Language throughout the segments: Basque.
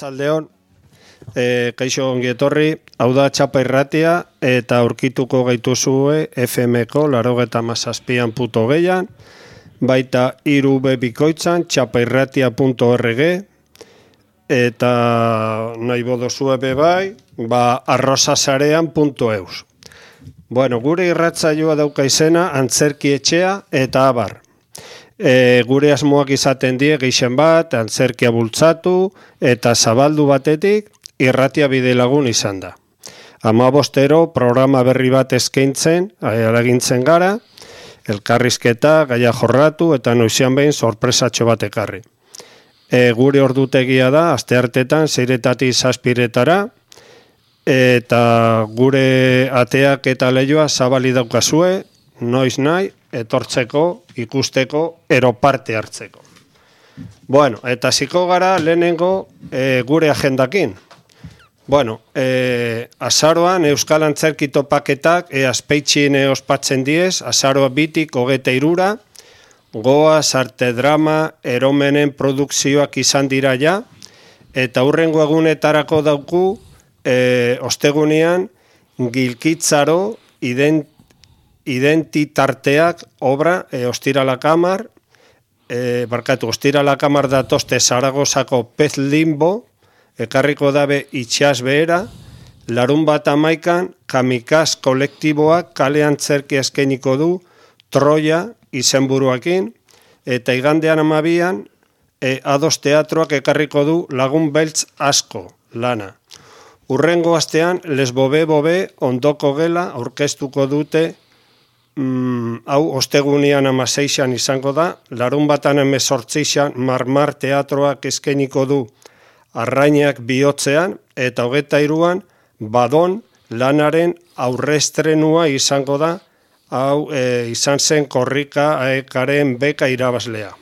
Arratsaldeon, kaixo ongi etorri, hau da Txapa Irratia eta aurkituko gaituzue FM-ko 97.6an, baita 3 bikoitzan txapairratia.org eta nahi bodozue bebai, arrosasarean.eus. Bueno, gure irratsaioa dauka izena Antzerki Etxea eta abar. Gure asmoak izaten die gehien bat, antzerkia bultzatu eta zabaldu batetik irratia bide lagun izan da. 15 programa berri bat eskaintzen, eragintzen gara, elkarrizketa, gaia jorratu eta noizean behin sorpresatxo bat ekarri. Gure ordutegia da, asteartetan 6-etatik 7-etara, eta gure ateak eta leihoa zabali daukazue, noiz nahi, etortzeko, ikusteko, ero parte hartzeko. Bueno, eta ziko gara lehenengo gure agendakin. Bueno, azaroan Euskal Antzerki topaketak azpeitxin ospatzen diez, azaroa 23-ra, goaz, arte drama, eromenen produkzioak izan dira ja, eta hurrengo egunetarako dauku, ostegunean, Gilkitzaro identitarteak obra, Ostirala Kamar, Ostirala Kamar datoste Zaragozako Pez Limbo, ekarriko dabe itxas behera, larunbat 11 Kamikaz kolektiboak kale antzerki eskainiko du Troia izenburuakin, eta igandean 12 Ados Teatroak ekarriko du Lagun Beltz asko lana. Urrengo astean Les Bobe ondoko gela aurkeztuko dute, hau ostegunean 16an izango da, larunbatan 18an Marmar Teatroak eskainiko du Arrainak bihotzean, eta 23an Badon lanaren aurrestrenua izango da, hau izan zen Korrika Aekaren beka irabazlea.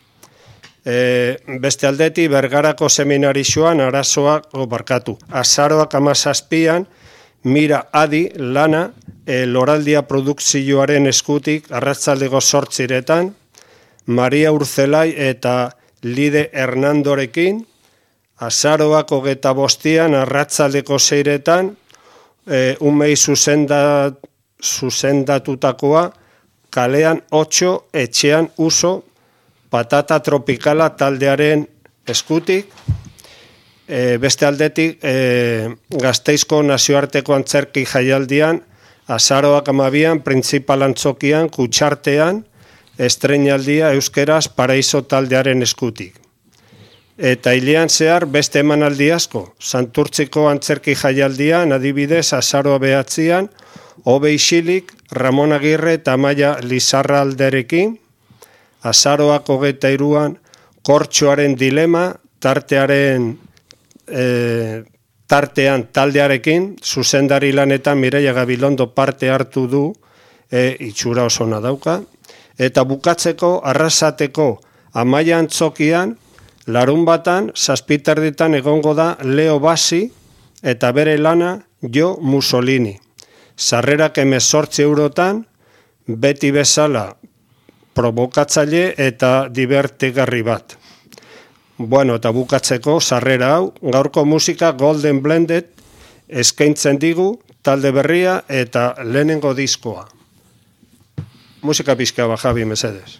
Beste aldeti Bergarako seminarixoan azaroak 17an Mira Adi lana Loraldia produkzioaren eskutik arratsaldeko 8:00 Maria Urzelai eta Lide Hernandorekin, azaroak 25an arratsaldeko 6:00 umei zuzendatutakoa Kalean 8 etxean uso Patata Tropikala taldearen eskutik. Beste aldetik Gasteizko nazioarteko antzerki jaialdian azaroak 12an Printzipal Antzokian Kutxartean estreinaldia euskeraz Paraiso taldearen eskutik. Eta hilean zehar beste emanaldi asko, Santurtziko antzerki jaialdian adibidez azaroa 9an Obe Isilik, Ramon Agirre eta Amaia Lizarralderekin, azaroak 23an Kortxoaren dilema tartean taldearekin, zuzendari lanetan Mireia Gabilondo parte hartu du, itxura osona dauka, eta bukatzeko Arrasateko Amaia Antzokian, larunbatan 7:30 egongo da Leo Basi eta bere lana Jo Mussolini. Sarrerak 18 eurotan, beti bezala provokatzaile eta divertigarri bat. Bueno, eta bukatzeko sarrera hau, gaurko musika Golden Blended eskaintzen digu talde berria eta lehenengo diskoa. Musika pixka ba, Javi, mesedez.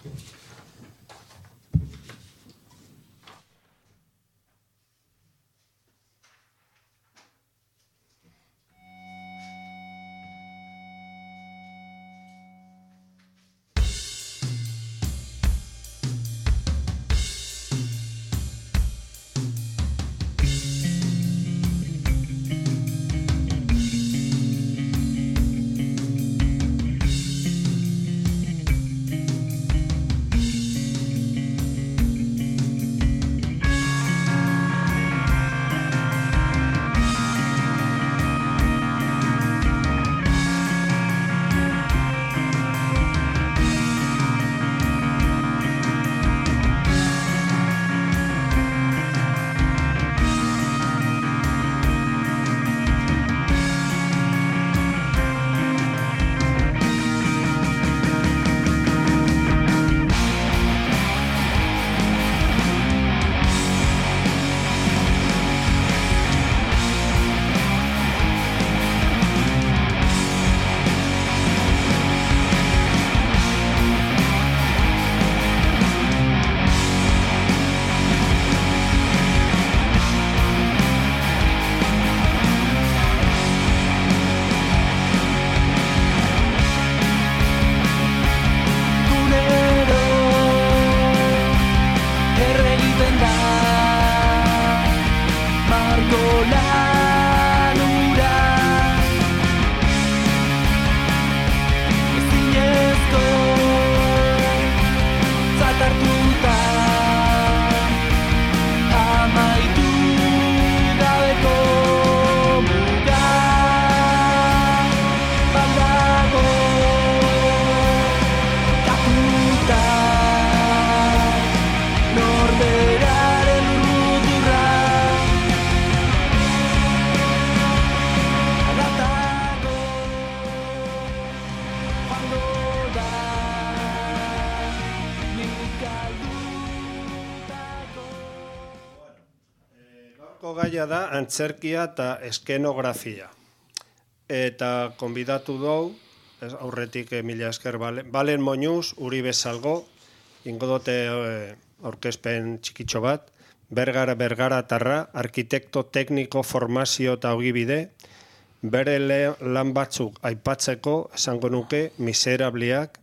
Gaurko gaia da antzerkia eta eskenografia. Eta konbidatu dugu, aurretik mila esker Balen Moñuz, Uribe Salgo, ingo dote aurkezpen txikitxo bat, Bergara tarra, arkitekto tekniko formazio eta ogibide, bere lan batzuk aipatzeko, esango nuke, Miserabliak,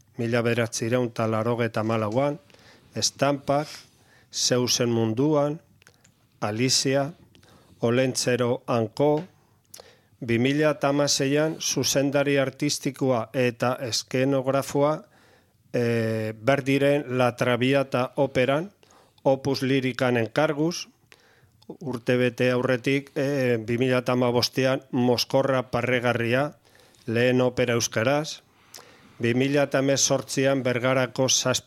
1984an, Estampak, Zeusen munduan, Alicia, Olentzero Anko, 2016an zuzendari artistikoa eta eskenografoa berdiren La Traviata operan, Opus Lirikan enkarguz, urtebete aurretik 2015an Moskorra Parregarria, lehen opera euskaraz, 2018an Bergarako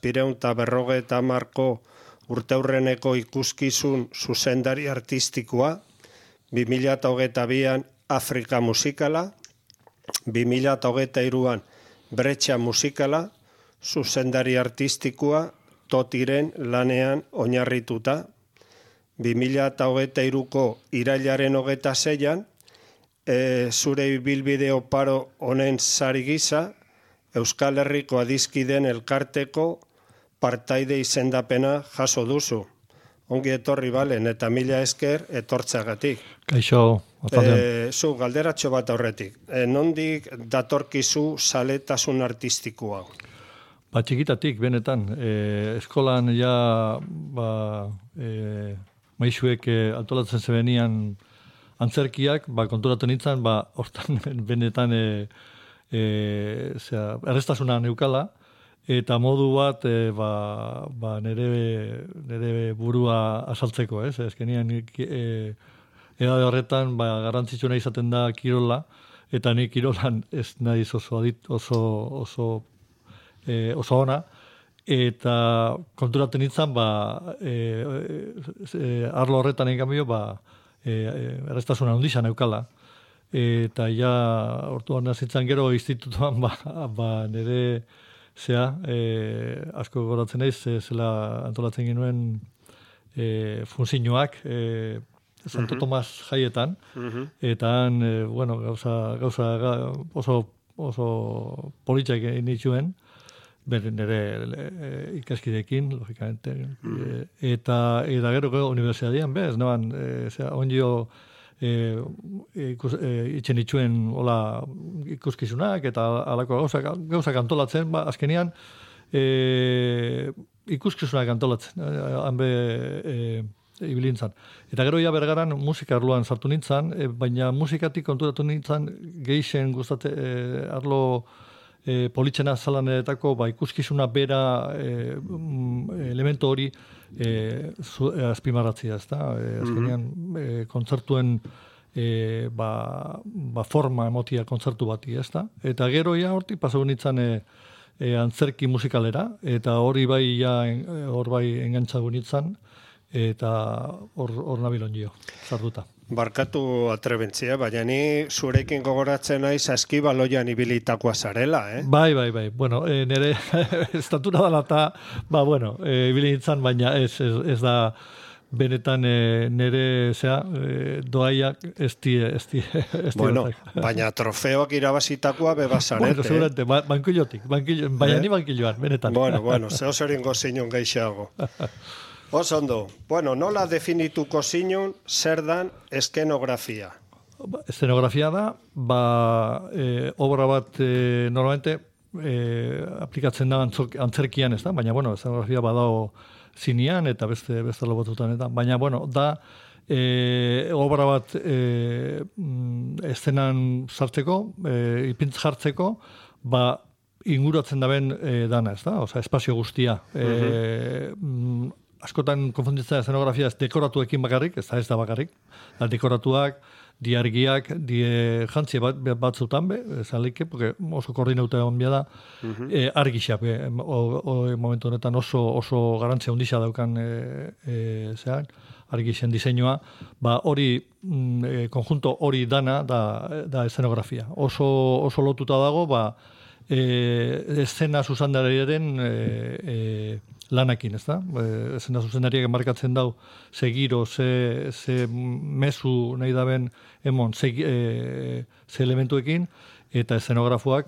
750 urteurreneko ikuskizun zuzendari artistikoa, 2022an Afrika musikala, 2023an Bretxa musikala, zuzendari artistikoa Totiren lanean oinarrituta, 2023ko irailaren 26an zure ibilbide oparo honen sari gisa, Euskal Herriko Adizkideen elkarteko partaide izendapena jaso duzu. Ongi etorri Balen, eta mila esker etortzeagatik. Kaixo, zu, galderatxo bat aurretik. Nondik datorkizu saletasun artistikoa? Txikitatik, benetan. Eskolan ja maisuek antolatzen zebenian antzerkiak, konturatu nintzen, hortan benetan errestasuna neukala, eta modu bat nire burua asaltzeko, ez? Ezkenian edade horretan garrantzitsuna izaten da kirola, eta ni kirolan ez naiz oso ona, eta konturaten nintzen, arlo horretan egin gambio, errestasuna hundizan eukala. Eta ja, orduan nazitzen gero institutuan, nire asko goratzen naiz, zela antolatzen genuen funzioak, Santo Tomas jaietan, eta han, gauza oso politxak nituen, nire ikaskideekin, logikamente. Eta gero universidadian, bez, naban, ondio itxen itxuen ikuskizunak eta alako gauzak antolatzen, azkenean ikuskizunak antolatzen, hanbe ibilintzan. Eta gero ja Bergaran musika arloan sartu nintzen, baina musikatik konturatu nintzen gehixen guztate arlo politxena zalanetako ikuskizuna bera elementu hori azpimarratzia, ez da? Azkenean kontzertuen forma emotia kontzertu bati, ez da? Eta gero ja hortik pasau nintzen antzerki musikalera, eta hori hor bai engantzagu nintzen, eta hor nabilon jo, sartuta. Barkatu atrebentzia, baina ni zurekin gogoratzen naiz Saskibaloian ibilitakoa zarela, Bai. Bueno, nire estatura dela eta, ibili nintzen, baina ez da benetan nire doaiak ez di. Bueno, baina trofeoak irabazitakoa bebazarete. Bueno, seguramente, baina ni bankiloan, benetan. Bueno, zeo zeringo zinon geixeago. Osondo, nola definituko zinun zer dan eskenografia? Eskenografia da, obra bat normalmente aplikatzen da antzerkian, ez da? Baina, eskenografia badao zinean eta beste lobotutan, eta baina, da obra bat eszenan sartzeko, ipintz jartzeko, inguratzen daben dana, ez da? Osa, espazio guztia. Askotan konfunditzen eszenografia ez dekoratuekin bakarrik, ez da bakarrik. Dekoratuak, diargiak, jantzi batzutan esan leike, porque oso koordinauta egon bia da, argixak, momentu honetan oso garantzia hundisa daukan argixen diseinua, hori, konjunto hori dana da eszenografia. Oso lotuta dago, eszena zuzandariaren lanakin, ez da? Esena zuzendariak markatzen dau, ze giro, ze mezu nahi daben emon, ze elementuekin, eta esenografoak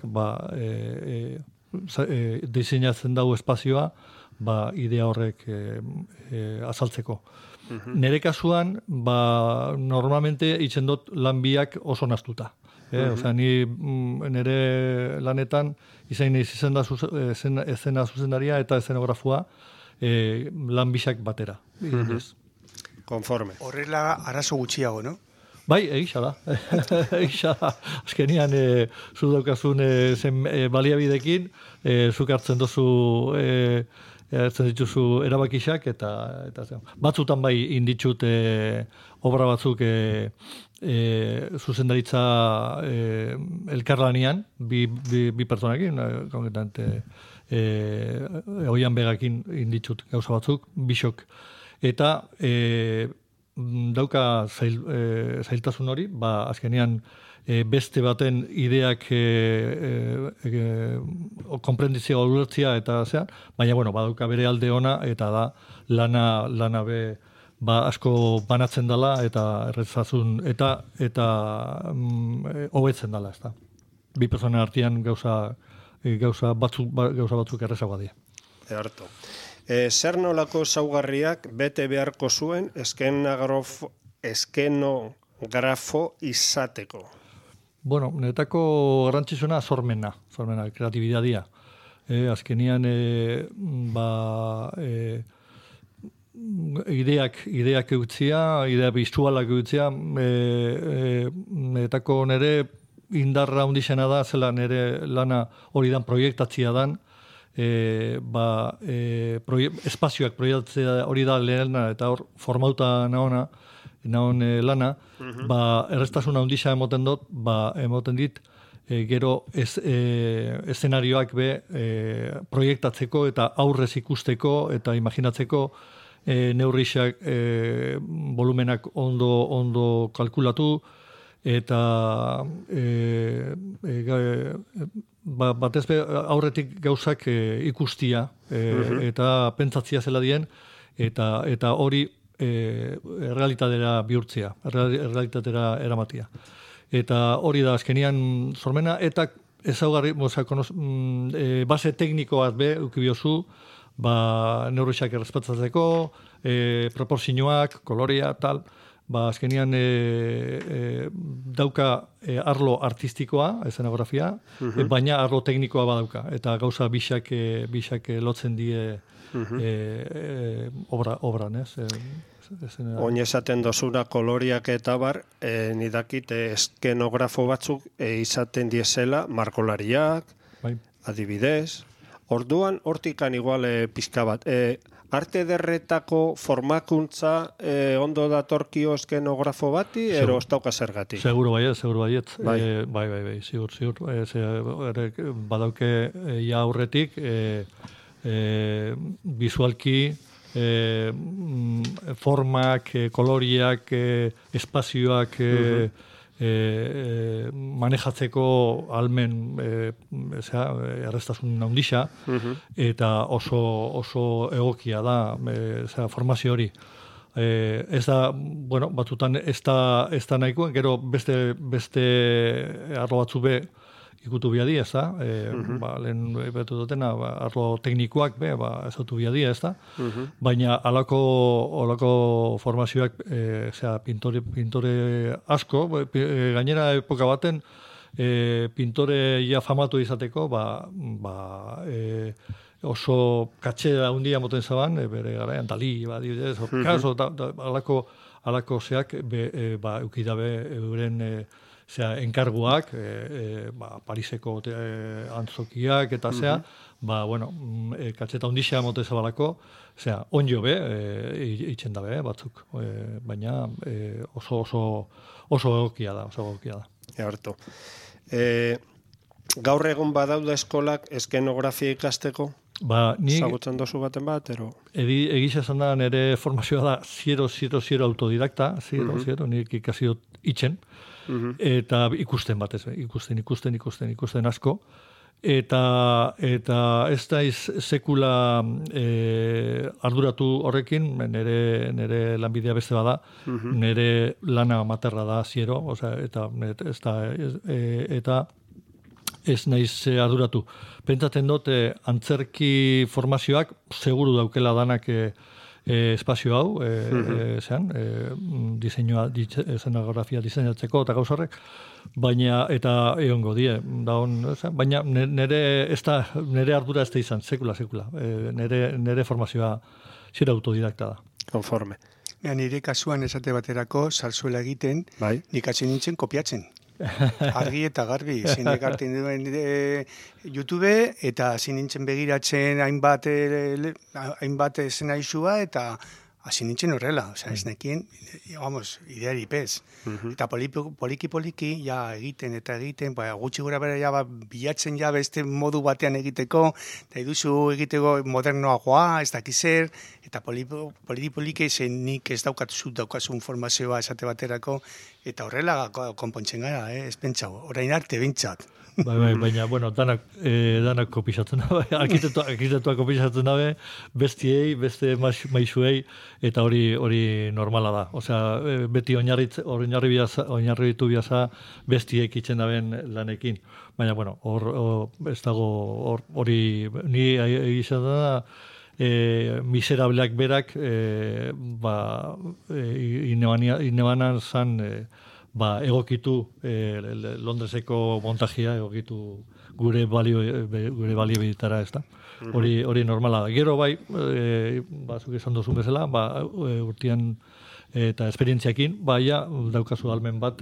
diseinatzen dau espazioa idea horrek azaltzeko. Nere kasuan, normalmente itzen dut lan biak oso naztuta. Osea, ni nere lanetan izena zuzendaria eta eszenografua lan bisak batera. Konforme. Horrela arazo gutxiago, no? Bai, egisa da. Azkenian, zu daukazun baliabidekin, zuk hartzen duzu hartzen dituzu erabakisak, eta batzutan bai inditxut obra batzuk zuzendaritza elkarlanian, bi pertsonakin, konkretamente Oian Begakin inditxut gauza batzuk, bisok. Eta dauka zailtasun hori, azkenean beste baten ideak konprendizioa ulertzia eta zean, baina badauka bere alde ona eta da lana be asko banatzen dela eta erretzazun eta hobetzen dela, ezta. Bi pertsonen artean gauza batzuk errezagoa dira. Harto. Zer nolako zaugarriak bete beharko zuen eskenografo izateko? Bueno, netako garrantzizuna sormena, kreatibidadia. Azkenian, ideak eutzia, idea bizualak eutzia, netako nere indarra hundixena da, zela nere lana hori dan proiektatzia dan, espazioak proiektatzea hori da lehena, eta hor formauta naon lana, erreztasuna hundisa emoten dit, gero eszenarioak proiektatzeko eta aurrez ikusteko eta imaginatzeko neurrixak volumenak ondo kalkulatu eta batez aurretik gauzak ikustia eta pentsatzia zela dien eta hori errealitatera bihurtzea, errealitatera eramatia. Eta hori da azkenian sormena, eta ezaugarri, base teknikoak ukibiozu, neurrixak errespetzatzeko, proporzioak, kolorea, tal, azkenian dauka arlo artistikoa, eszenografia, baina arlo teknikoa badauka, eta gauza bisak lotzen die obran, ez? Oin esaten dozuna koloriak eta bar, nidakit eskenografo batzuk izaten diesela markolariak, adibidez. Orduan, hortikan igual pizka bat. Arte derretako formakuntza ondo datorkio eskenografo bati, ero ez dauka zergatik? Seguro baiet. Bai, zigur. Badauke ja aurretik, visualki, formak, koloriak, espazioak manejatzeko almen erreztasun handisa, eta oso egokia da formazio hori. Ez da, batzutan ez da nahikoa, gero beste arlo batzu ikutu biadi, ez da? Lehen betu dutena, arlo teknikoak ezautu biadi, ez da? Baina alako formazioak, pintore asko, gainera epoka baten, pintore ja famatu izateko, oso katxera handia moten zaban, bere garaian, Dali, Picasso, alako zeak, eukidabe euren enkarguak, Pariseko antzokiak eta katxeta ondixea mote zabalako, onjo itxen dabe batzuk, baina oso egokia da. Harto. Gaur egun badaude eskolak eskenografia ikasteko? Zagutzen dozu baten bat, ero? Egisa esan da, nire formazioa da 0 autodidakta, 0, nik ikasi dut itxen, eta ikusten batez, ikusten asko, eta ez daiz sekula arduratu horrekin, nire lanbidea beste bada, nire lana materra da ziero, eta ez naiz arduratu. Pentsatzen dut, antzerki formazioak seguru daukela danak espazio hau, diseinua, eszenografia diseinatzeko eta gauz horrek, baina, eta egongo die, baina nire ardura ez da izan, sekula. Nire formazioa zira autodidakta da. Konforme. Nire kasuan esate baterako, zarzuela egiten, nik hasi nintzen kopiatzen. Argi eta garbi, zinek hartzen duen YouTube, eta hasi nintzen begiratzen hainbat eszenaizua, eta hasi nintzen horrela, ez nekien, ideari pez. Eta poliki, ja egiten, gutxi gura bera bilatzen beste modu batean egiteko, eta iduzu egiteko modernoagoa, ez dakizer, eta poliki zen nik ez daukazun formazioa esate baterako, eta horrela konpontzen gara, ez pentsau, orain arte bintzat. Baina, danak kopizatzen dabe, arkitektuak kopizatzen dabe, bestiei, beste maisuei, eta hori normala da. Osea, beti oinarribitu biaza bestiek itzen daben lanekin. Baina, hor ez dago, hori ni egizan da, miserableak berak, inebanan zan, egokitu Londreseko montajia, egokitu gure balio bidetara, ez da. Hori normala da. Gero zuk esan duzun bezala, urtean eta esperientziakin, daukazu almen bat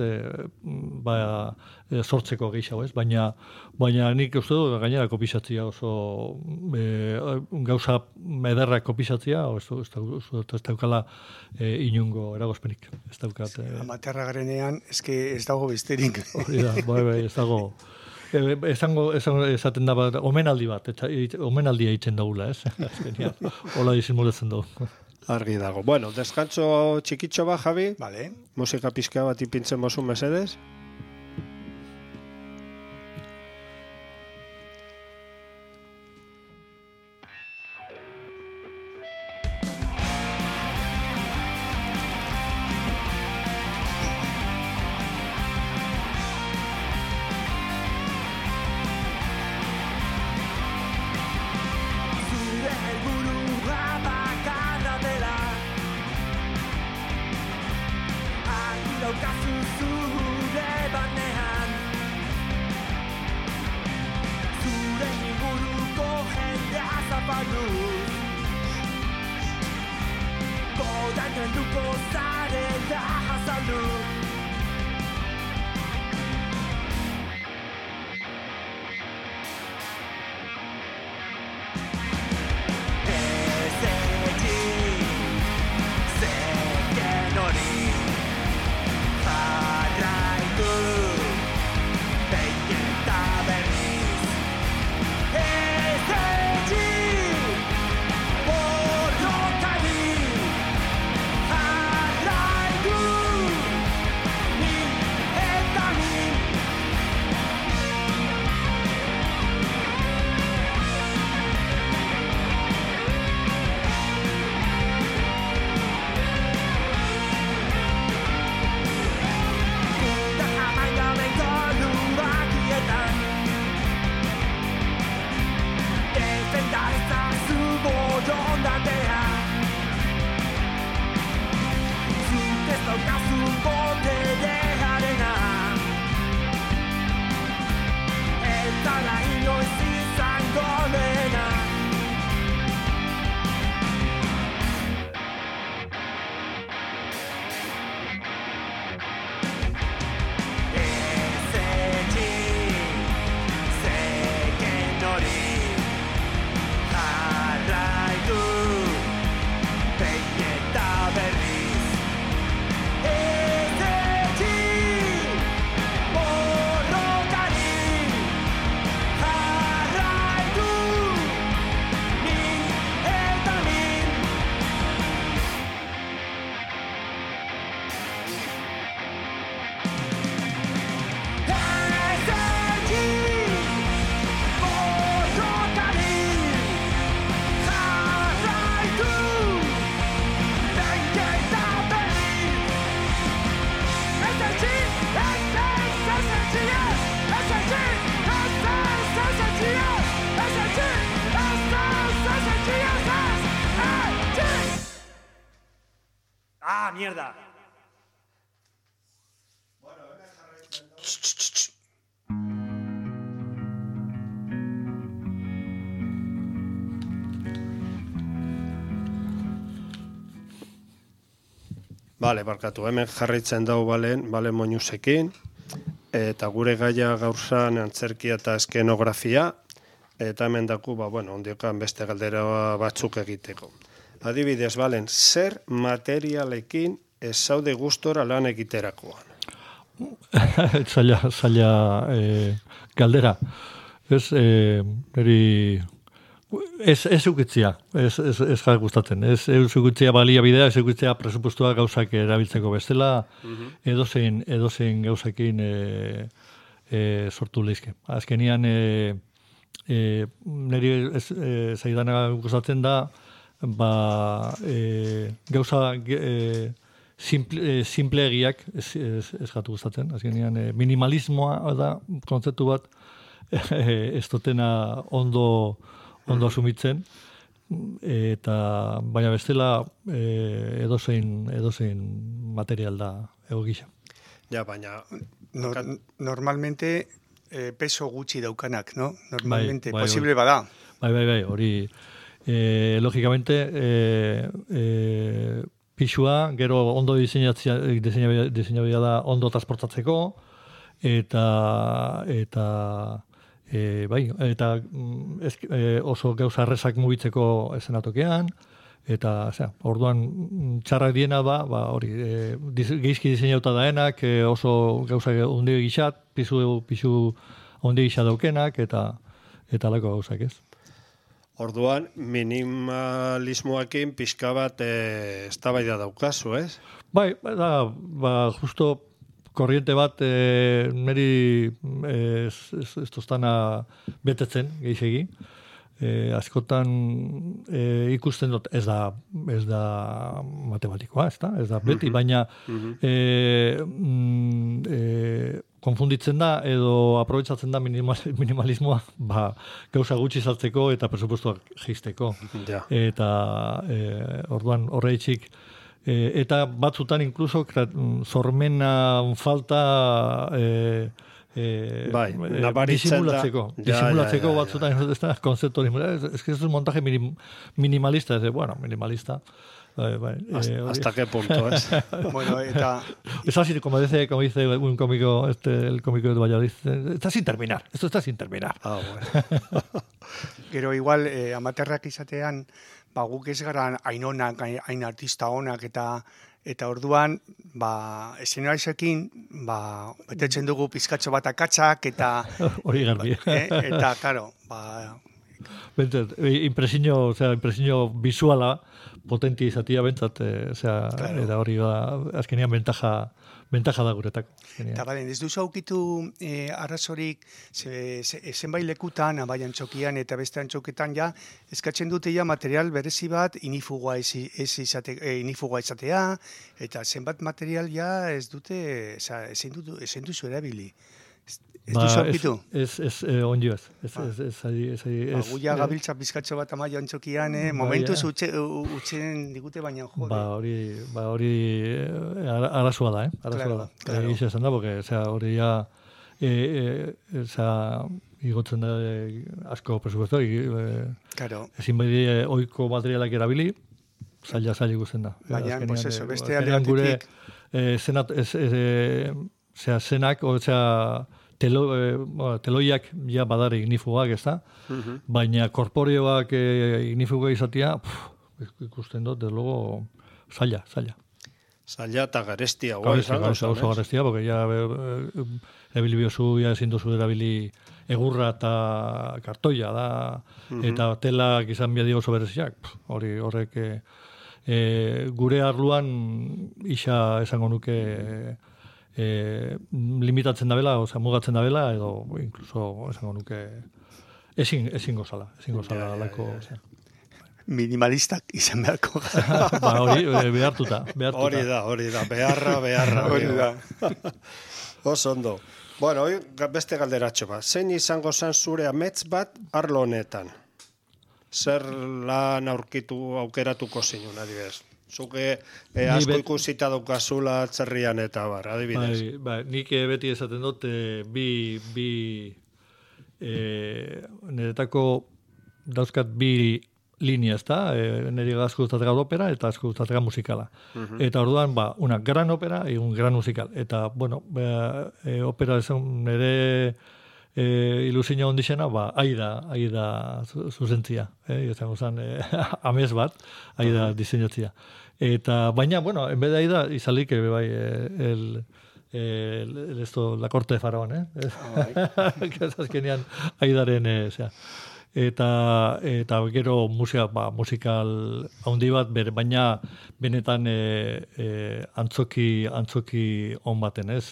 sortzeko gehiago, ez? Baina nik uste du gainera kopizatzia oso gauza ederrak kopizatzia, ez daukala inungo eragozpenik. Ez daukat. Amaterra garenean, ez dago besterik. Hori da, ez dago. Esaten da, omenaldi bat, omenaldia eitzen daula, ez? Hola disimulatzen dugu. Argi dago. Bueno, deskantzo txikitxo ba, Javi. Vale. Musika pizka bat ipintzen bozu mesedes. Hey! Ah, mierda! Bale, barkatu, hemen jarraitzen dau balen moinusekin, eta gure gaia gaurzan antzerkia eta eskenografia, eta hemen daku, ondiokan beste galdera batzuk egiteko. Adibidez, balen, zer materialekin ez zaude gustora lan egiterakoan? Zaila galdera. Ez eukitzia, ez gara gustatzen. Ez eukitzia baliabidea, ez eukitzia presupostua gauzak erabiltzeko bestela, edozein gauzakin sortu lehizke. Azkenian, niri zaidana gustatzen da, gauza simplegiak ez gatu gustatzen. Azkenian, minimalismoa da kontzeptu bat ez dutena ondo asumitzen, eta baina bestela edozein material da egokisa. Ja, baina... Normalmente peso gutxi daukanak, no? Normalmente, posible bada. Bai, hori logikamente pixua, gero ondo diseinabia da ondo transportatzeko, eta oso gauza arrezak mugitzeko esenatokean, eta orduan txarrak diena hori, geizki diseinauta daenak, oso gauza onde gixat, pisu onde gixat daukenak, eta lako gauzak ez. Orduan, minimalismoakin pixka bat eztabaida daukazu, ez? Bai, justo korriente bat niri ez tostana betetzen gehiagi. Askotan ikusten dut, ez da matematikoa, ez da beti, baina konfunditzen da edo aprobetsatzen da minimalismoa gauza gutxi saltzeko eta presupuestoak jeisteko. Eta orduan horreitzik eta batzutan inkluso sormena falta disimulatzeko batzutan konzeptu hori. Ez que es un montaje minimalista, minimalista. ¿Hasta qué punto es? Bueno, eta... Es así, como dice un cómico, el cómico de Valladolid, está sin terminar, esto está sin terminar. Ah, bueno. Gero igual, amaterrak izatean, guk ez gara hain artista onak eta orduan, eszenarizekin, betetzen dugu pizkatxo bat akatzak eta... Hori garbi. Eta, karo, impresiño visuala potentia izatia bentsat, eta hori azkenean bentaja da guretako. Eta balen, ez duzu aukitu arrazorik zenbait lekutan, bai antzokian eta beste antzoketan eskatzen dute material berezi bat inifugoa izatea, eta zenbat material ez dute, ezin duzu erabili. Ez duzu aukitu? Ez ondio ez. Guia gabiltza bizkatxo bat amaia antzokian, momentuz utxen digute baina jode. Hori arazoa da, arazoa da. Egiz esan da, porque hori igotzen da asko presupuesto, ezin bai oiko materialak erabili, zaila ikusten da. Baina, beste aldeatik. Zenak, teloiak badare ignifugoak, ez da? Baina korporeoak ignifugoa izatea, ikusten dut, desde luego, zaila. Zaila eta garestia. Oso garestia, porque erabili biozu, ezin duzu erabili egurra eta kartoia da, eta telak izan biadio oso bereziak. Horrek gure arluan isa esango nuke limitatzen dabela, mugatzen dabela, edo incluso esango nuke ezin gozala lako. Minimalistak izan beharko. Hori behartuta. Hori da, beharra. Oso ondo. Bueno, beste galderatxo bat. Zein izango zan zure amets bat arlo honetan? Zer lan aukeratuko zinun, adibidez? Zuke asko ikusita daukazula atzerrian eta bar, adibidez. Bai, nik beti esaten dut, niretako dauzkat bi linea, ezta? Nire asko gustatzen gaur opera eta asko gustatzen musikala. Eta orduan, una gran opera y un gran musical. Eta, bueno, opera esan nire ilusina ondixena, aida zuzentzia. Ezango zen, amez bat, aida diseinatzia. Eta, baina, bueno, en vez de aida, izalik, la corte de Faraón, que es azkenean aidaren, eta gero musikal handi bat, baina benetan antzoki on baten, ez?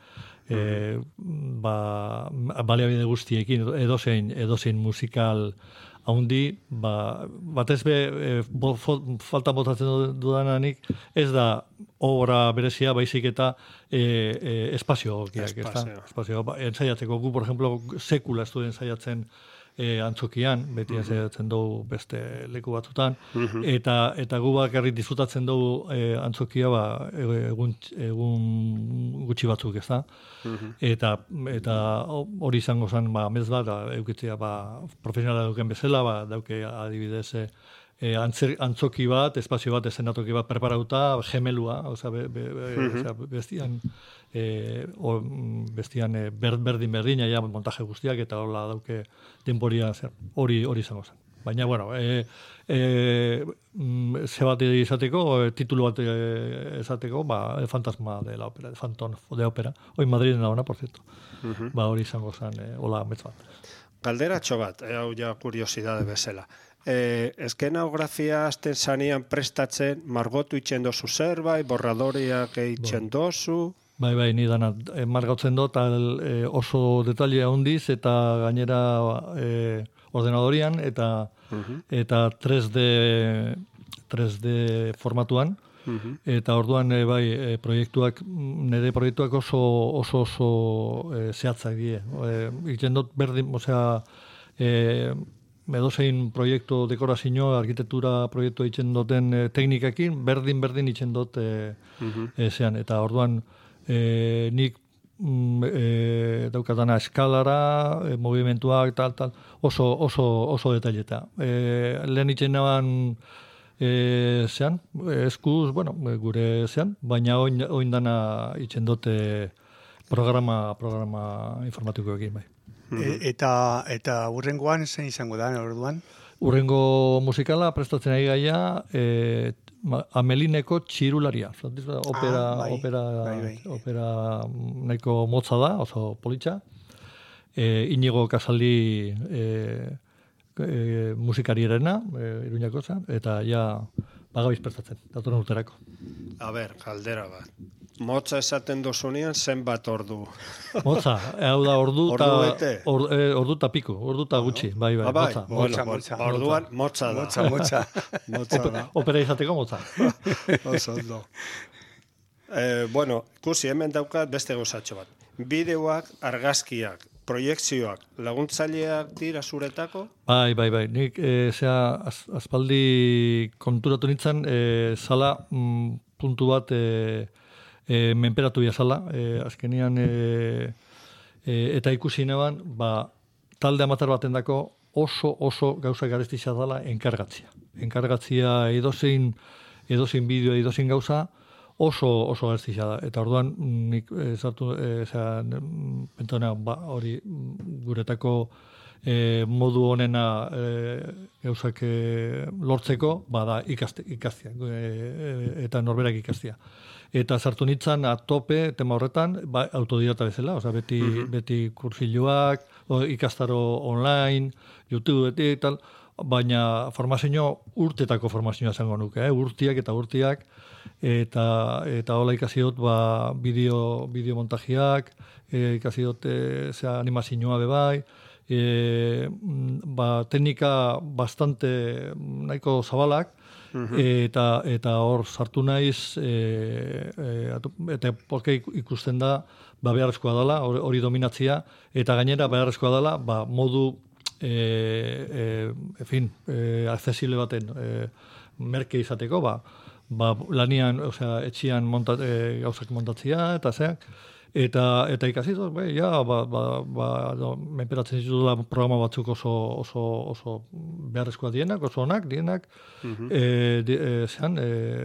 Baliabide guztiekin edozein musikal handi, batez falta botatzen dudananik, ez da obra berezia, baizik eta espazio. Ensaiatzeko gu, por ejemplo, sekula estudien ensaiatzen antzokian, beti ensaiatzen dugu beste leku batzutan, eta gu bakarrik disfrutatzen dugu antzokia egun gutxi batzuk, ez da? Eta hori izango zen, mez bat, eukitzea profesionala duken bezala, dauke adibidez antzoki bat, espazio bat, eszenatoki bat preparauta, gemelua, bestian berdin, ja, montaje guztiak, eta hola dauke denboria hori izango zen. Baina, bueno, ze bat izateko, titulu bat izateko, el fantasma de la ópera, el Phantom de ópera, hoi Madriden dauna, por cierto. Hori izango zen, hola, metz bat. Galderatxo bat, hau ja kuriosidade bezala. Eskenografia azten zanean prestatzen, margotu itxen dozu zerbait, borradoriak itxen dozu? Bai, ni dana margautzen dut, oso detalia handiz, eta gainera ordenadorian, eta 3D formatuan, eta orduan nire proiektuak oso zehatzak die. Itxen dut berdin, edozein proiektu dekorazio, arkitektura proiektu itxen duten teknikakin, berdin itxen dut zean. Eta orduan nik daukatana eskalara, movimentuak, tal, oso detaileta. Lehen itxen naban zean, eskuz, gure zean, baina oin dana itxen dute programa informatikoekin, bai. Eta urrengoan zein izango da, orduan? Urrengo musikala prestatzen ari gaia, Amelineko txirularia. Opera nahiko motza da, oso politxa. Inigo Casali musikarierena, Iruñako zan, eta ja bagabiz prestatzen, datoren urterako. A ber, galdera bat. Motza esaten dozunean zenbat ordu? Motza, hau da ordu eta piku, ordu eta gutxi, bai, motza. Orduan, motza da. Motza. Opera izateko motza. Oso ondo. Ikusi, hemen daukat beste gozatxo bat. Bideoak, argazkiak, proiekzioak, laguntzaileak dira zuretako? Bai. Nik, aspaldi konturatu nintzen, zala puntu bat menperatu zala, azkenian eta ikusi neban, talde amater baten dako oso gauza garestizia dela enkargatzia. Enkargatzia edozein bideo, edozein gauza, oso garestizia da. Eta orduan, nik pentona hori guretako modu honena gauzak lortzeko, da ikastia, eta norberak ikastia. Eta sartu nintzen atope tema horretan, autodidata bezala, beti kursiloak, ikastaro online, YouTube eta tal, baina urtetako formazioa zango nuke, urtiak, eta hola ikasi dut bideo montajiak, ikasi dut animazioa bebai, teknika bastante nahiko zabalak, eta hor sartu naiz, eta polke ikusten da, beharrezkoa dela, hori dominatzia, eta gainera beharrezkoa dela, modu, accesible baten, merke izateko, lanian, osea, etxian gauzak montatzia, eta zeak, eta ikasi dut, menperatzen ditu da programa batzuk oso beharrezkoa dienak, oso onak dienak, zean,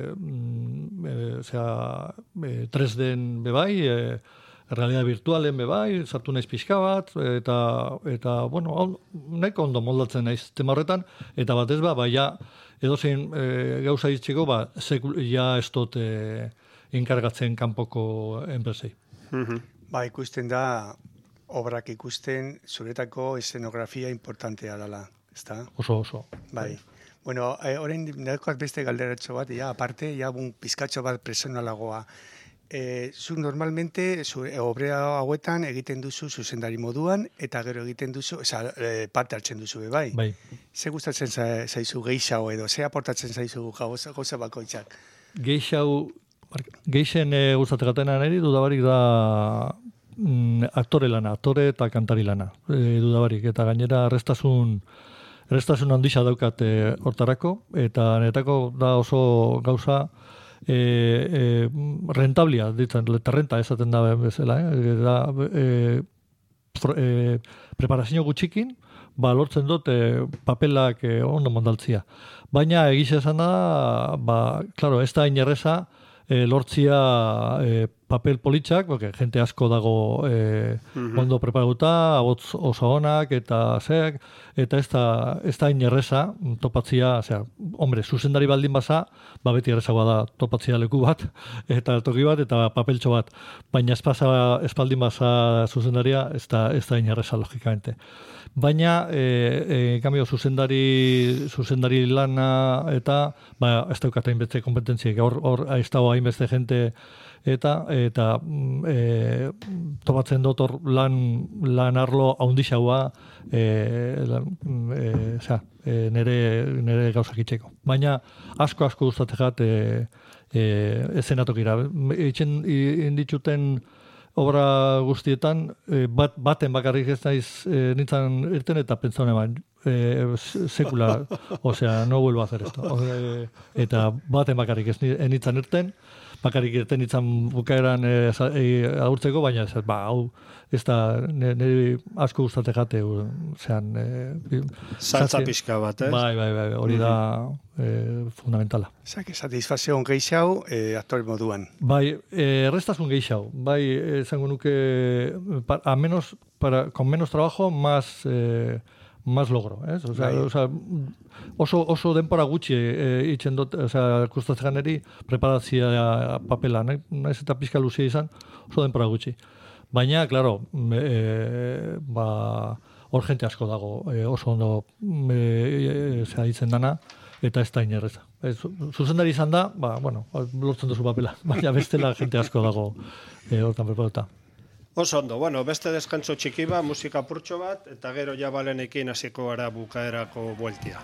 3D'n bebai, realidad virtualen bebai, sartu naiz pixka bat, eta bueno, nahiko ondo moldatzen naiz tema horretan, eta batez edozein gauza ditzeko, ja ez dut enkargatzen kanpoko enpresei. Ikusten da, obrak ikusten, zuretako eszenografia importantea dela, ezta? Oso. Bai. Bueno, orain dakoaz beste galderatxo bat, aparte, un pizkatxo bat personalagoa. Zu normalmente, obrea hauetan egiten duzu zuzendari moduan, eta gero egiten duzu, parte hartzen duzu, bai? Bai. Ze gustatzen zaizu gehiago edo, ze aportatzen zaizu gauza bakoitzak? Geixen gustatzen niri dudabarik da aktore eta kantari lana, dudabarik, eta gainera errestasun handixa daukat hortarako, eta netako da oso gauza rentablia, renta esaten da bezala, preparazio gutxikin, lortzen dut papelak ondo mondaltzia. Baina egiz esan da, claro, ez da inerreza, lortzia papel politxak, porque jente asko dago ondo preparatuta, abotz oso onak, eta zeak, eta ez da inerreza topatzia, hombre, zuzendari baldin basa, beti errezagoa da topatzia leku bat, eta toki bat, eta papeltxo bat, baina espaldin basa zuzendaria, ez da inerreza, logikamente. Baina, kambio, zuzendari lana, eta, ez daukatain beste kompetentziek, hor ez dago hainbeste jente, eta topatzen dut hor lan arlo haundixaua nire gauzak itxeko. Baina asko gustatzegat ezenatokira. Itxen inditxuten obra guztietan, baten bakarrik ez naiz nintzen irten eta pentsaune sekula, no vuelvo a hacer esto. Eta baten bakarrik ez nintzen irten, bakarrik irten nintzen bukaeran agurtzeko, baina hau ez da nire asko gustatzen jate, saltza pixka bat, Bai, hori da fundamentala. Satisfazio gehiago aktore moduan. Bai, errestasun gehiago. Bai, esango nuke, con menos trabajo, más logro, ¿eh? Oso denpora gutxi itzen dut, kustatzen eri preparazia papela, naiz eta pixka luzia izan, oso denpora gutxi. Baina, claro, hor jente asko dago, oso ondo itzen dana, eta ez da inerreza. Zuzendari izan da, lortzen duzu papela, baina bestela jente asko dago hortan preparatuta. Oso ondo, beste deskantzo txiki bat, musika purtxo bat, eta gero ja balenekin hasiko gara bukaerako bueltia.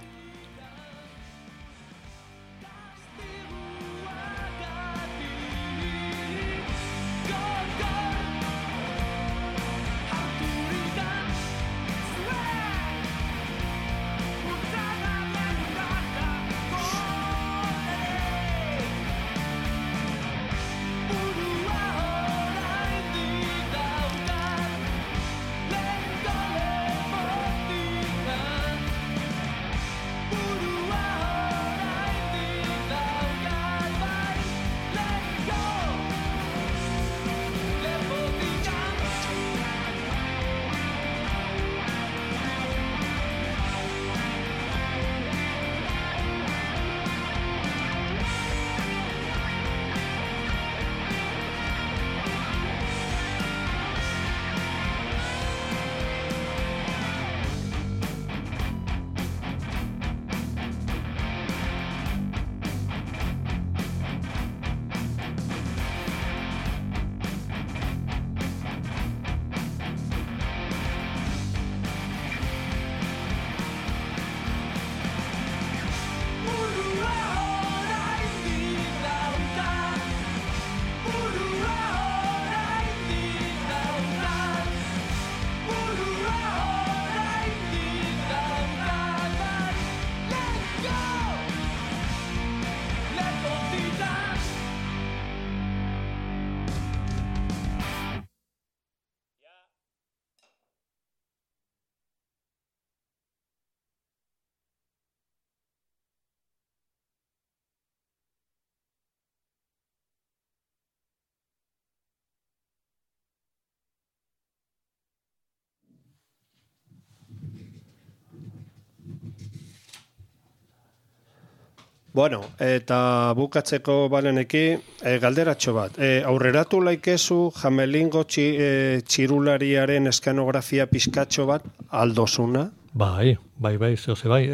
Bueno, eta bukatzeko baleneki, galderatxo bat. Aurreratu laikezu Jamelingo txirulariaren eskenografia pizkatxo bat aldosuna? Bai, zehose bai.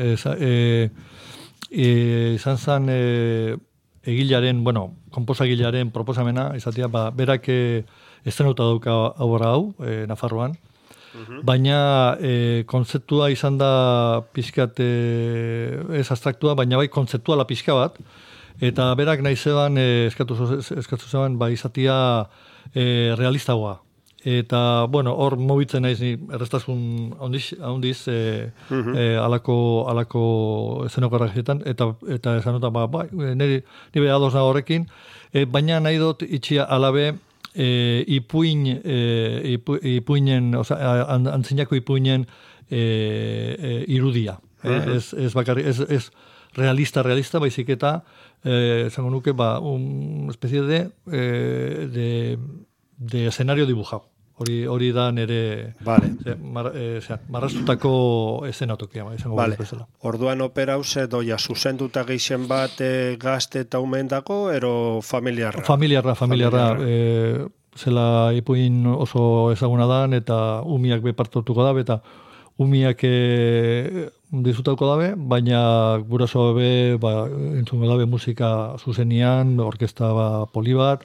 Izan zen egilaren, komposagilaren proposamena, izatea, berak estenuta dauka aurra hau, Nafarroan, baina kontzeptua izan da pixkat ez abstraktua, baina bai kontzeptuala pixka bat, eta berak nahi zeban, eskatu zeban, izatea realistagoa. Eta, hor mobitzen naiz ni errestasun handiz alako eszenografietan, eta esan dut, nire ados nago horrekin, baina nahi dut itxia alabe ipuinen, antzinako ipuinen irudia. Ez bakarri, ez realista, baizik eta, esango nuke, una especie de escenario dibujado. Hori da nire marrastutako eszenatokia. Vale. Orduan opera hause doia zuzenduta geixen bat gazte eta umendako, ero familiarra? Familiarra. Zela ipuin oso ezaguna dan, eta umiak bepartutuko dabe, eta umiak dizutauko dabe, baina guraso be entzungo dabe musika zuzenian, orkesta poli bat,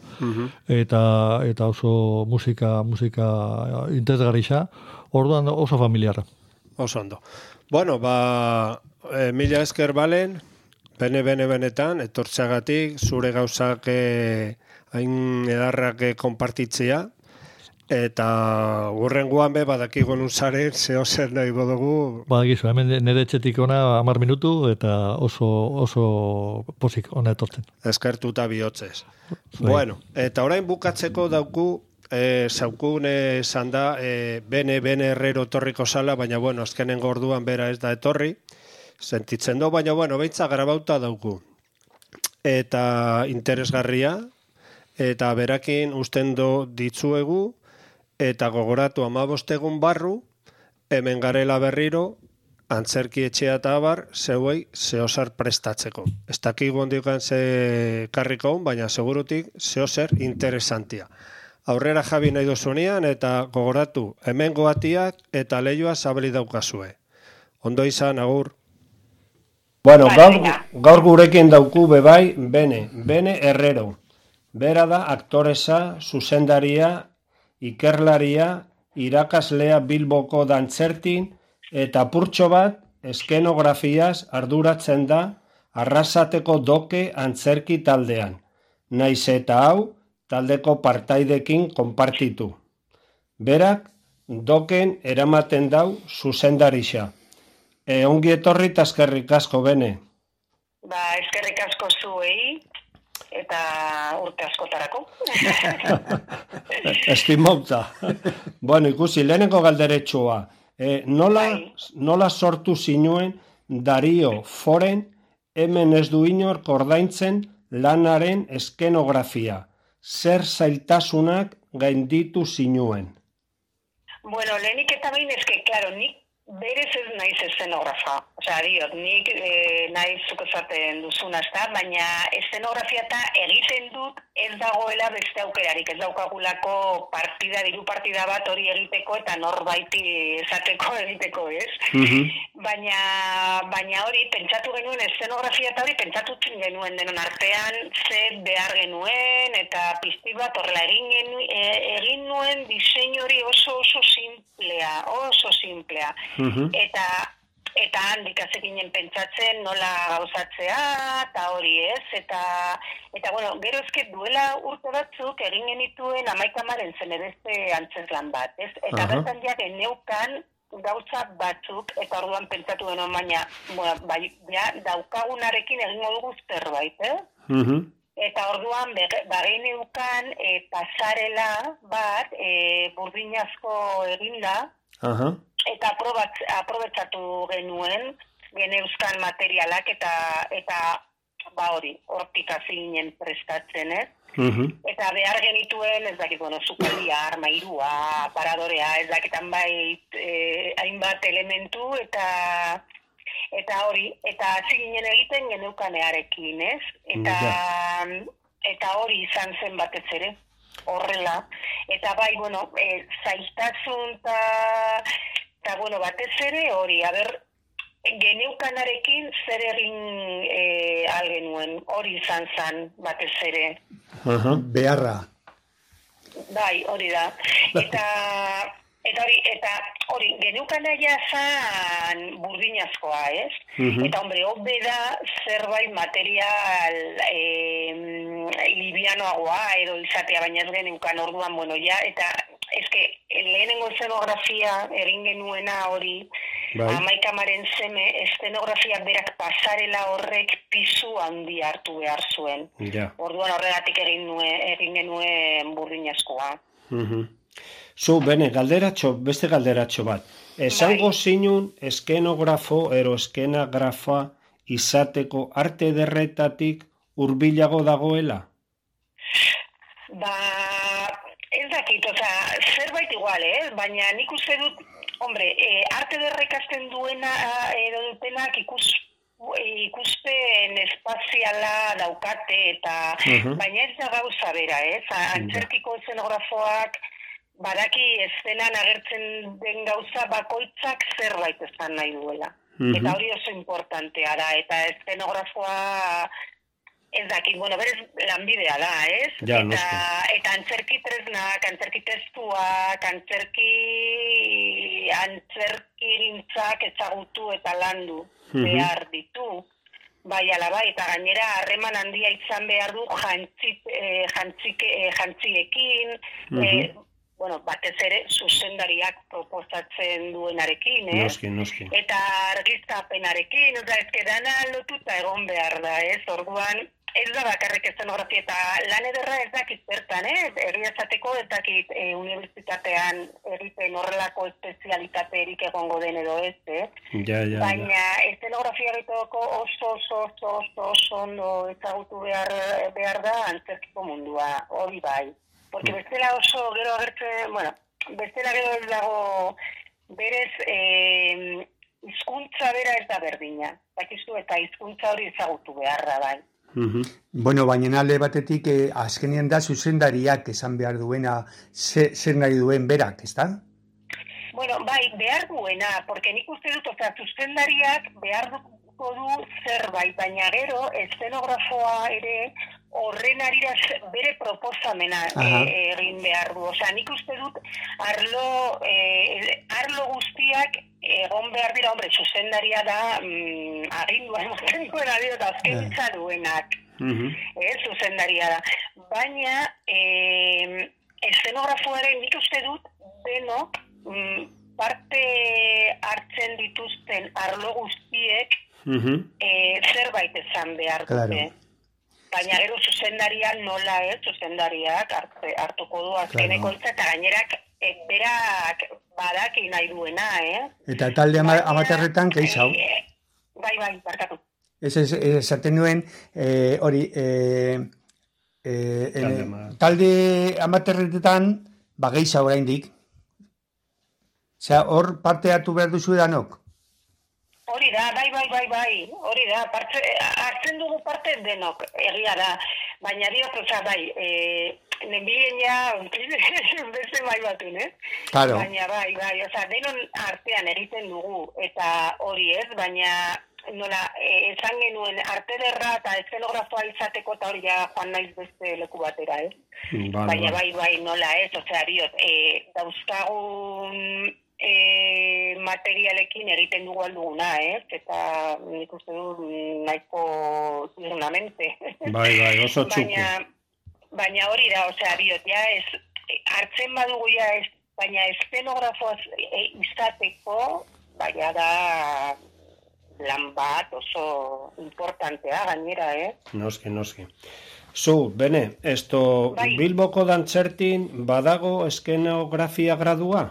eta oso musika interesgarrixa, orduan oso familiarra. Oso ondo. Bueno, mila esker balen, benetan, etortxagatik, zure gauzak hain edarrak konpartitzea, eta hurrengoan badakigun uzaren zeo zer nahi bodugu. Badakizu, hemen nire etxetik ona 10 minutu eta oso pozik ona etortzen. Eskertuta bihotzez. Bueno, eta orain bukatzeko dauku, zaukun esan da, bene herrero etorriko zala, baina azkenengo orduan bera ez da etorri, sentitzen du, baina behitza grabauta dauku. Eta interesgarria, eta berakin usten do ditzuegu, eta gogoratu 15 egun barru, hemen garela berriro, antzerki etxea eta abar, zeuei zeosar prestatzeko. Ez dakigu ondikoan ze karriko, baina segurutik zeoser interesantia. Aurrera jabi nahi duzunean, eta gogoratu, hemen goatiak eta lehioa zabeli daukazue. Ondo izan, agur. Bueno, gaur gurekin dauku bebai, bene herrero. Bera da aktoresa, zuzendaria, ikerlaria, irakaslea Bilboko dantzertin, eta purtxo bat eskenografiaz arduratzen da Arrasateko doke antzerki taldean. Naiz eta hau taldeko partaidekin konpartitu. Berak doken eramaten dau zuzendarixa. Ongi etorri eta eskerrik asko bene. Eskerrik asko zuei. Eta urte askotarako. Estimauta. Bueno, ikusi, lehenengo galderetsua. Nola sortu zinuen Dario Foren hemen ez du inork ordaintzen lanaren eskenografia? Zer zailtasunak gainditu zinuen? Bueno, lehenik eta behin eske, klaro, nik berez ez naiz eszenografa. Osea, diot, nik naiz zuk esaten duzuna, baina eszenografia eta egiten dut ez dagoela beste aukerarik, ez daukagulako diru partida bat hori egiteko eta norbaiti esateko egiteko, ez? Baina hori, pentsatu genuen eszenografia eta hori pentsatu genuen denon artean ze behar genuen eta pizti bat horrela egin nuen diseinu hori oso simplea. Eta handik azekinen pentsatzen nola gauzatzea, eta hori ez, eta gero ezke duela urte batzuk egin genituen 11 zenebeste antzeslan bat, ez? Eta bertan neukan gauza batzuk, eta orduan pentsatu genuen, baina daukagunarekin egingo dugu zerbait, Eta orduan bagin neukan pasarela bat burdinazko eginda, eta aprobetsatu genuen geneuzkan materialak eta hori, hortik hasi ginen prestatzen, ez? Eta behar genituen, ez dakit, zukaldia, armairua, paradorea, ez dakitan hainbat elementu, eta Eta hori, eta hasi ginen egiten geneukanearekin, ez? Eta hori izan zen batez ere, horrela. Eta bai, bueno, zailtasun eta bueno, batez ere hori, geneukanarekin zer egin algenuen, hori izan zen batez ere. Beharra. Bai, hori da. Eta hori, geneukanaia zan burdinazkoa, ez? Eta, hombre, hobe da zerbait material libianoagoa edo izatea, baina ez geneukan orduan, bueno, ja, eta eske, lehenengo eszenografia egin genuena hori, Amaikamaren seme, eszenografia berak pasarela horrek pisu handi hartu behar zuen. Orduan horregatik egin genuen burdinazkoa. Zu, bene, beste galderatxo bat. Esango zinun eskenografo ero eskenagrafa izateko arte derretatik hurbilago dagoela? Ez dakit, zerbait igual, baina nik uste dut, hombre, arte derrekasten duena edo dutenak ikusten espaziala daukate eta baina ez da gauza bera, antzerkiko eszenografoak badaki eszenan agertzen den gauza bakoitzak zerbait esan nahi duela. Eta hori oso importantea da, eta eszenografoa ez dakit, bueno, berez lanbidea da, ez? Eta antzerki tresnak, antzerki testuak, antzerkirintzak ezagutu eta landu behar ditu. Bai, ala bai, eta gainera harreman handia izan behar du jantziekin, bueno, batez ere zuzendariak proposatzen duenarekin, Noski. Eta argiztapenarekin, dana lotuta egon behar da, orduan, ez da bakarrik eszenografia eta lan ederra ez dakit bertan, egia esateko ez dakit unibertsitatean egiten horrelako espezialitate erik egongo den edo ez, baina eszenografia egiteko oso ondo ezagutu behar da antzerkiko mundua, hori bai. Porque bestela oso gero agertzen, bueno, bestela gero ez dago berez hizkuntza bera ez da berdina. Bakizu eta hizkuntza hori ezagutu beharra bai. Bueno, baina alde batetik azkenien da zuzendariak esan behar duena zer nahi duen berak, ez da? Bueno, bai, behar duena, porque nik uste dut, zuzendariak behar duko du zerbait, baina gero eszenografoa ere horren arira bere proposamena egin behar du. Nik uste dut arlo guztiak egon behar dira, hombre, zuzendaria da agindua ematen duena eta azkenitza duenak. Zuzendaria da. Baina eszenografoaren nik uste dut denok parte hartzen dituzten arlo guztiek zerbait esan behar dute. Baina gero zuzendaria nola zuzendariak hartuko du azkeneko hitza eta gainerak berak badaki nahi duena, Eta talde amaterretan gehiago? Bai, barkatu. Esaten nuen, hori, talde amaterretan gehiago oraindik. Osea, hor parte hartu behar duzu danok? Hori da, bai, hori da, hartzen dugu parte denok, egia da, baina diot, bai, nenbilen ja, beste bai batu, Claro. Baina bai, denon artean egiten dugu, eta hori ez, baina nola, esan genuen arte derra eta eszenografoa izateko eta hori ja joan naiz beste leku batera, Baina bai, nola ez, diot, dauzkagun materialekin egiten dugu alduguna, eta nik uste du nahiko diurnamente. Bai, oso txuku. Baina hori da, diot, hartzen badugu baina eszenografoaz izateko, baina da lan bat oso importantea gainera, Noski. Zu, bene, Bilboko dantzertin badago eskenografia gradua?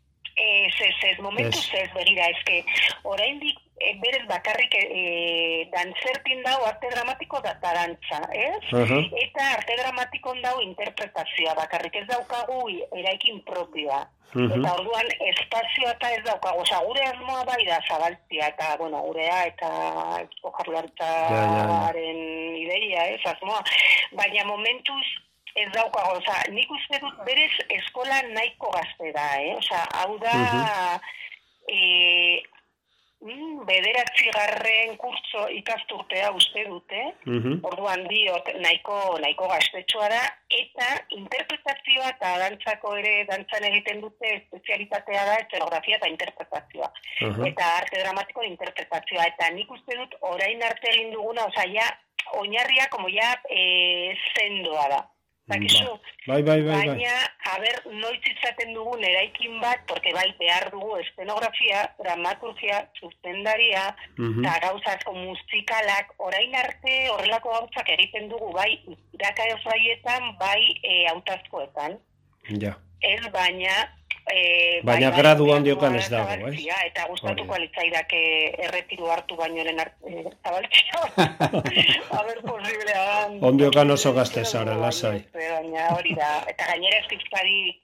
Ez, momentuz ez begira, oraindik berez bakarrik dantzerkin dau arte dramatiko da dantza, ez? Eta arte dramatikon dau interpretazioa, bakarrik ez daukagu eraikin propioa. Eta orduan espazioa eta ez daukagu, gure asmoa bai da zabaltzia, eta, gurea eta Eusko Jaurlaritzaren ideia, ez, asmoa. Baina momentuz ez daukago, nik uste dut berez eskola nahiko gazte da, hau da, bederatzigarren kurtso ikasturtea uste dute, orduan diot nahiko gaztetxoa da, eta interpretazioa eta dantzan egiten dute espezialitatea da, eszenografia eta interpretazioa. Eta arte dramatiko interpretazioa, eta nik uste dut orain arte egin duguna, oinarria sendoa da. Baina, noiz izaten dugun eraikin bat, porque behar dugu eszenografia, dramaturgia, zuzendaria, eta gauza asko musikalak, orain arte horrelako gauzak egiten dugu, bai irakasgaietan, bai hautazkoetan. Ez baina gradu handiokan ez dago, ez? Eta gustatuko litzaidake erretiru hartu baino lehen zabaltzea. Posiblea. Ondiokan oso gazte zara, lasai. Baina hori da, eta gainera eskizkari,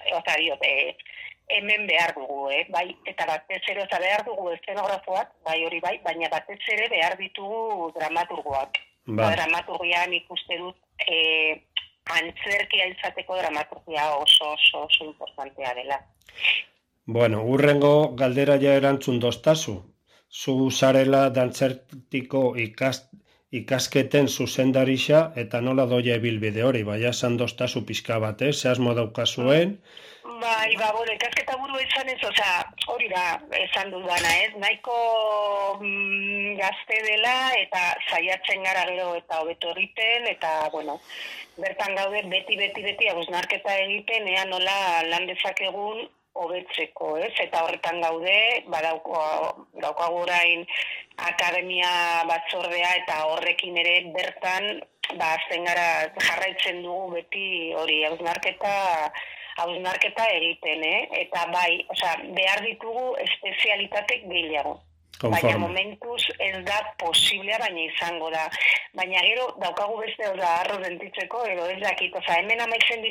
hemen behar dugu, bai, eta batez ere, behar dugu eszenografoak, bai hori bai, baina batez ere behar ditugu dramaturgoak. Dramaturgian ikuste dut, antzerkia izateko dramaturgia oso importantea dela. Bueno, urrengo galdera ja erantzun doztazu. Zu zarela dantzertiko ikasketen zuzendarixa eta nola doia ebilbide hori, baina esan doztazu pixka bat, ze asmo daukazuen. Bai, ikasketa buru izan ez, hori da, esan dudana, ez? Nahiko gazte dela eta saiatzen gara gero eta hobeto egiten, eta, bertan gaude beti hausnarketa egiten, ea nola lan dezakegun hobetzeko, ez? Eta horretan gaude, daukagu orain akademia batzordea eta horrekin ere bertan, azten gara jarraitzen dugu beti hori hausnarketa egiten, eta bai, behar ditugu espezialitatek gehiago. Baina momentuz ez da posiblea, baina izango da. Baina gero daukagu beste arro dentitzeko, edo ez dakit. Hemen amaitzen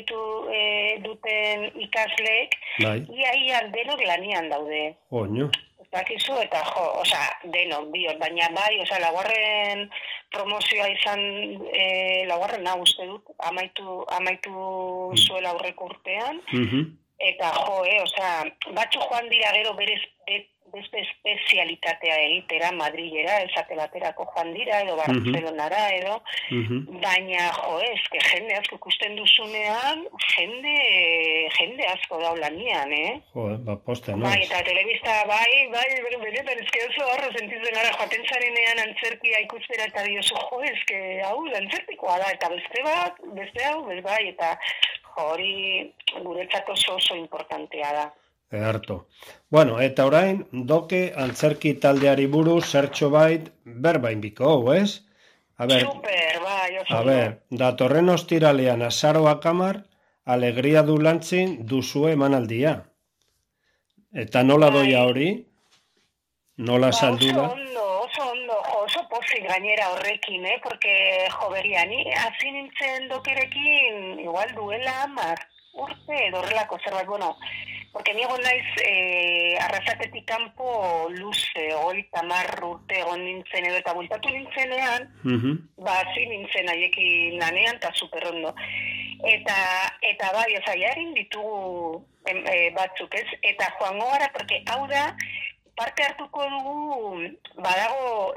duten ikasleek, ia denok lanian daude. Oño. Dakizu eta denok biot, baina bai, laugarren promozioa izan, laugarren uste dut, amaitu zuela aurreko urtean, eta batzu joan dira gero beste espezialitatea egitera, Madrilera, esate baterako joan dira, edo Barcelonara, edo, baina, jende asko ikusten duzunean, jende asko daulanian, posta, no? Bai, eta telebista, benetan, oso horro sentitzen gara, joaten zarenean antzerkia ikustera eta diozu, hau, antzertikoa da, eta beste hau, bai, eta hori guretzat oso importantea da. Harto. Bueno, eta orain, doke antzerki taldeari buruz zertxo bait berbain biko, ez? Super, bai. Datorren ostiralean Azaroa Kamar, alegria du lantzin duzue emanaldia. Eta nola doia hori? Nola saldu da? Oso pozik gainera horrekin, porque joberiani, hasi nintzen dokerekin, igual duela 10 urte, edo horrelako zerbait, porque ni egon naiz Arrasatetik kanpo luze, 30 urte egon nintzen edo eta bultatu nintzenean, hasi nintzen haiekin lanean eta superondo. Eta bai, jarin ditugu batzuk, ez? Eta joango gara, porque hau da, parte hartuko dugu, badago,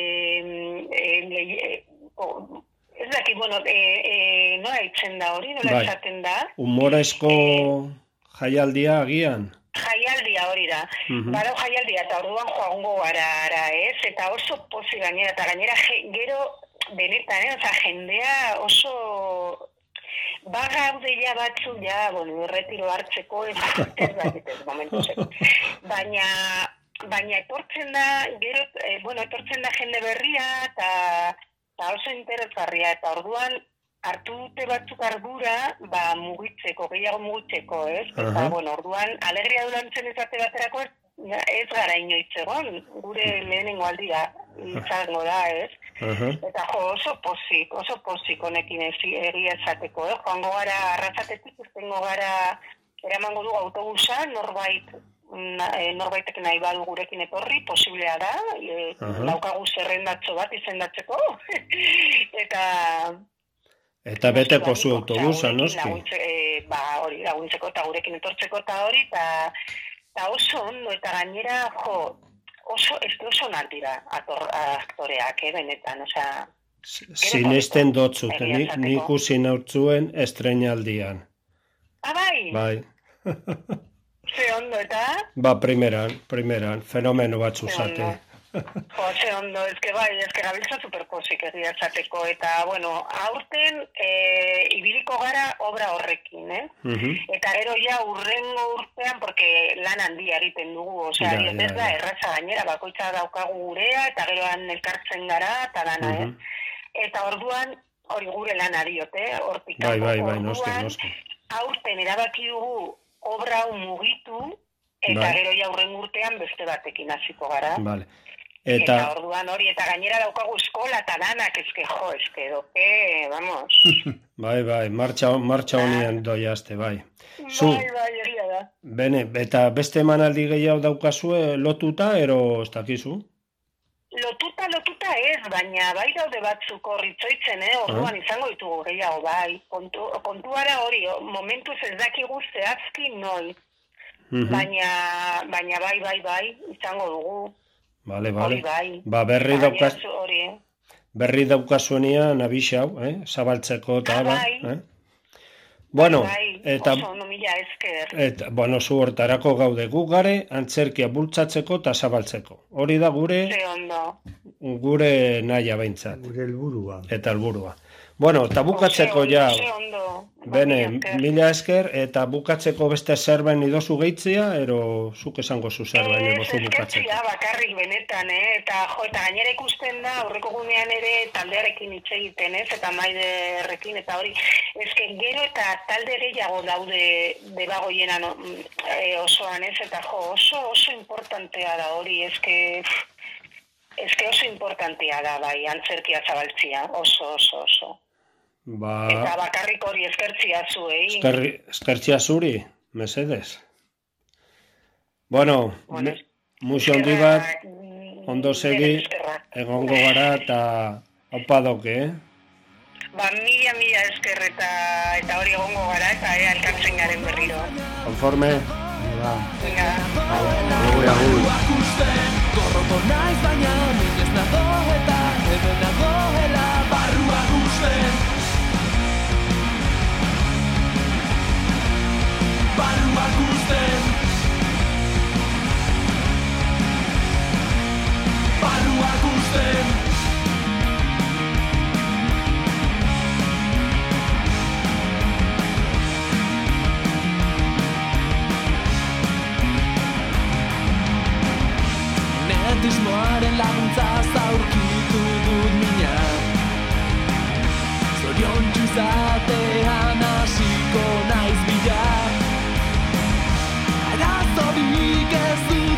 ez daki, nola itzen da hori, nola izaten da? Humoresko jaialdia agian? Jaialdia hori da. Badago jaialdia eta orduan joango gara, ez? Eta oso pozi gainera, eta gainera gero benetan, jendea oso... Bagaude ja batzu, erretiro hartzeko, ez momentuzeko. Baina etortzen da, gero, etortzen da jende berria, eta oso interesgarria, eta orduan hartu dute batzuk ardura, mugitzeko, gehiago mugitzeko, ez? Eta, orduan, alegria durantzen ezate baterako ez gara inoiz egon, gure lehenengo aldia izango da, ez? Eta oso pozik honekin egia esateko, joango gara arrasatetik, iztengo gara, eramango du autobusa, norbaitek nahi badu gurekin etorri, posiblea da, daukagu zerrendatxo bat izendatzeko, eta bete pozu autobusa, noski? Hori, laguntzeko eta gurekin etortzeko eta hori, eta oso ondo, eta gainera, oso onak dira aktoreak, benetan, osea... Sinesten dotzut, nik usin hautzuen estreinaldian. Bai? Bai. Ze ondo, eta? Primeran, fenomeno batzu zate. Ze ondo, gabiltza superposik egia esateko, eta, bueno, aurten ibiliko gara obra horrekin, Eta gero ja urrengo urtean, porque lan handia egiten dugu, osea, ez da, erraza gainera, bakoitza daukagu gurea, eta gero elkartzen gara, eta dana, Eta orduan, hori gure lan diote, hortik. Bai, noski. Aurten erabaki dugu obra hau mugitu, eta gero ja urrengo urtean beste batekin hasiko gara. Vale. Eta orduan hori, eta gainera daukagu eskola eta danak, doke, vamos. Bai, martxa honian doiazte, bai. Bai, egia da. Bene, eta beste emanaldi gehiago daukazue lotuta, ero ez dakizu? Lotuta ez, baina bai daude batzuk horritzoitzen, orduan izango ditugu gehiago, bai. Kontuara hori, momentuz ez dakigu zehazki noi. Baina bai, izango dugu. Vale. Ba, berri daukazuenean abixau, zabaltzeko eta bai. Bueno, eta oso mila esker. Bueno, zu hortarako gaude gu gare, antzerkia bultzatzeko eta zabaltzeko. Hori da gure nahia behintzat. Gure helburua. Eta helburua. Bueno, eta bukatzeko ja. Bene, mila esker, eta bukatzeko beste zerbain idozu gehitzea, ero zuk esango zu zerbain idozu bukatzeko. Eskertzia bakarrik benetan, eta gainera ikusten da, aurreko gunean ere taldearekin hitz egiten, eta maiderrekin, eta hori, gero eta talde gehiago daude debagoienan osoan, eta oso importantea da hori, oso importantea da, bai, antzerkia zabaltzia, oso. Eta bakarrik hori eskertzia zuei. Eskertzia zuri, mesedez. Bueno, muxo handi bat, ondo segi, egongo gara eta haupa doke, Ba, mila esker eta hori egongo gara eta elkartzen garen berriro. Konforme? Venga. Agur. Gorroto naiz baina minez nago eta hemen nagoela barrua gusten. Barrua gusten. Barrua gusten. Netismoaren laguntza zaurkitu dut mina. Zorion txuzak